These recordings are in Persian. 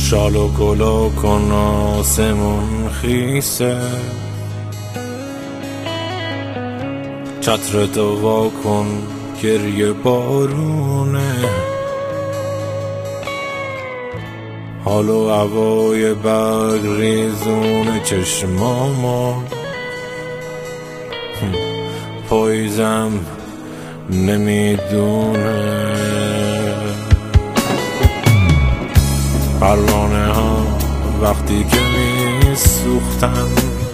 شال و گلا کن آسمون خیسه، چتر تو وا کن گریه بارونه، حال و هوای برگریزون چشمامو پاییزم نمیدونه. پروانه ها وقتی که میسوختن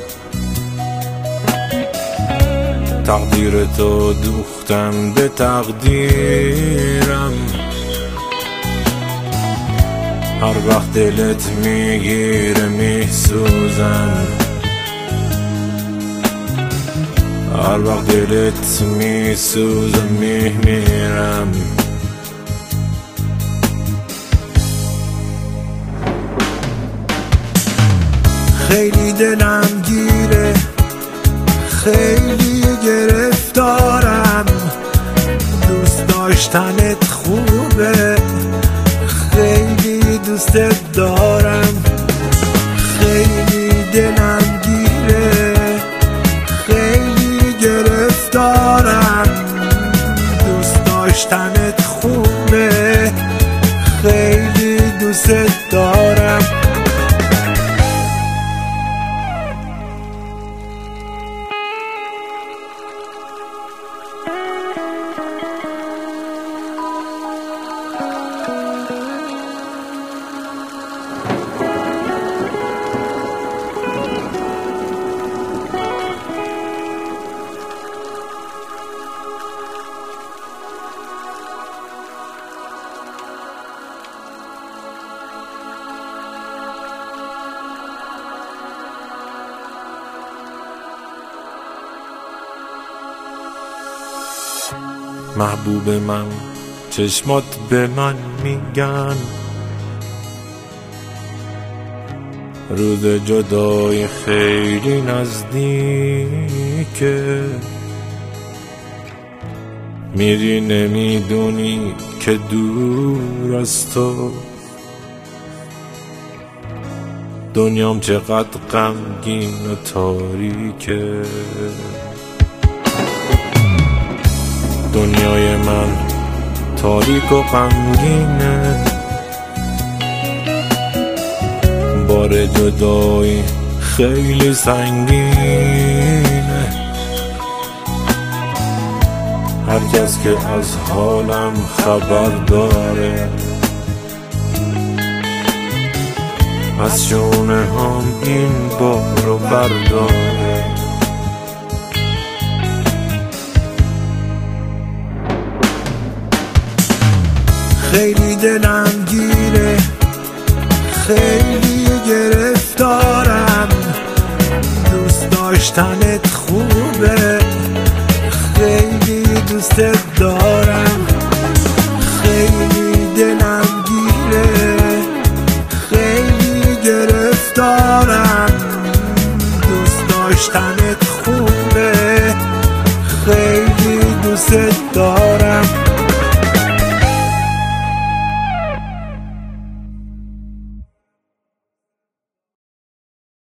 تقدیر تو دوختن به تقدیرم، هر وقت دلت میگیره میسوزم، هر وقت دلت میسوزم میمیرم. خیلی دلم گیره، خیلی گرفتارم، دوست داشتنت خوبه، خیلی دوستت دارم. خیلی دلم گیره، خیلی گرفتارم، دوست داشتنت خوبه، خیلی دوستت دارم. محبوب من چشمات به من میگن روز جدای خیلی نزدیکه، میری نمیدونی که دور از تو دنیام چقدر غمگین و تاریکه. دنیای من تاریک و غمگینه، بار جدایی خیلی سنگینه، هر کس که از حالم خبر داره از شونه هم این بارو برداره. خیلی دلم گیره، خیلی گرفتارم، دوست داشتنت خوبه، خیلی دوستت دارم. خیلی دلم گیره، خیلی گرفتارم، دوست داشتنت خوبه، خیلی دوستت دارم.